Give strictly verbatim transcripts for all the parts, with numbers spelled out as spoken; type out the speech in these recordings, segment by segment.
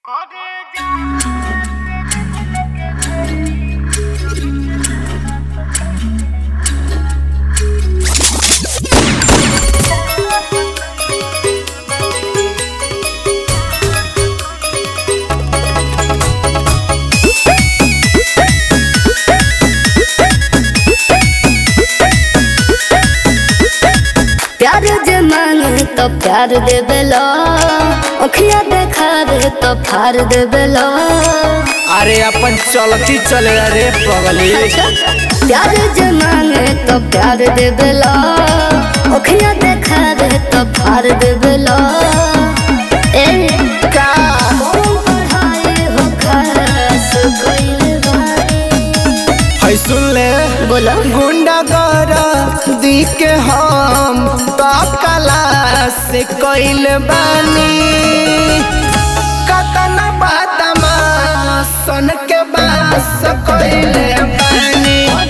प्यार जे मांगे तो प्यार देवेलो, अखिया देखावे तो फार देवेलो। अरे अपन चलती चले रे पगली। प्यार जे मांगे तो प्यार देवेलो, अखिया देखावे तो फार देवेलो। ए का पढ़ाई हो खास कइले बानी। है सुन ले बोलो गुंडा गरा दी के हम तो कला से कइल बानी। कतना बातमा सन के बास कइल बानी।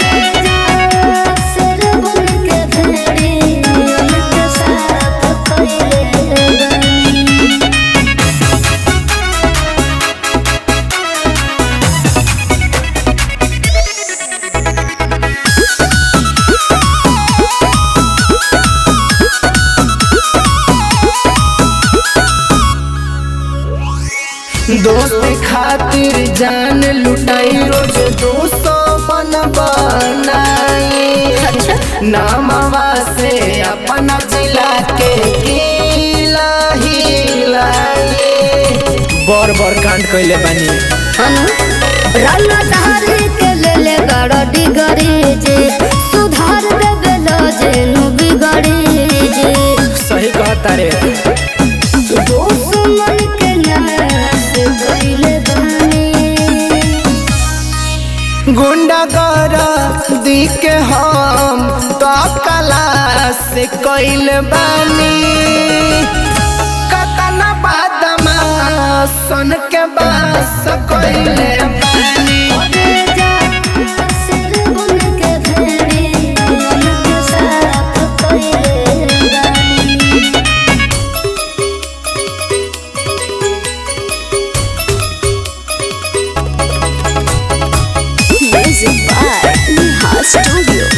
दोस्त खातिर जान लुटाई रोज दो सौ मन बनाई। नामवा से अपना जिला के किला हिलाई। बर बर कांड कइले बानी। राना सहारे के ले ले बड़ा डिगरी जे सुधार देवेलो जेनु बिगड़ी जे। सही कहता रे। दुश्मन के नाश कइले बानी। गुंडा गरा दी के हम तो कला से कइल बानी। कतना बादमा सन के बास कइले बानी। Music by Neha Studio.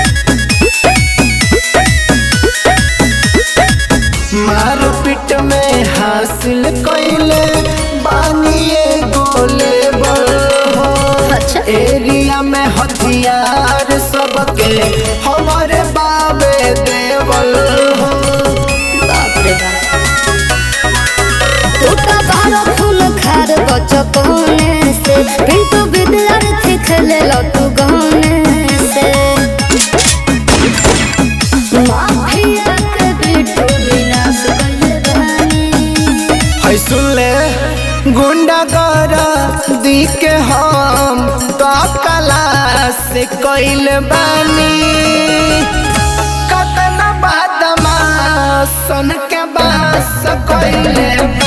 मार पीट में हासिल कइले बानिए गोले बल हो। अच्छा। एरिया में हथियार सबके हमारे बाबे देवल हो। बाप रे बाप। टूटा बारो फूल खार बचपने से पिंटू विद्यार्थी खेले लटू गाने से। माफिया के बिटू विनाश कइले बानी। है सुन ले गुंडा गरा दी के हम तो कला से कइल बानी। कतना बादमा सन के बास कइले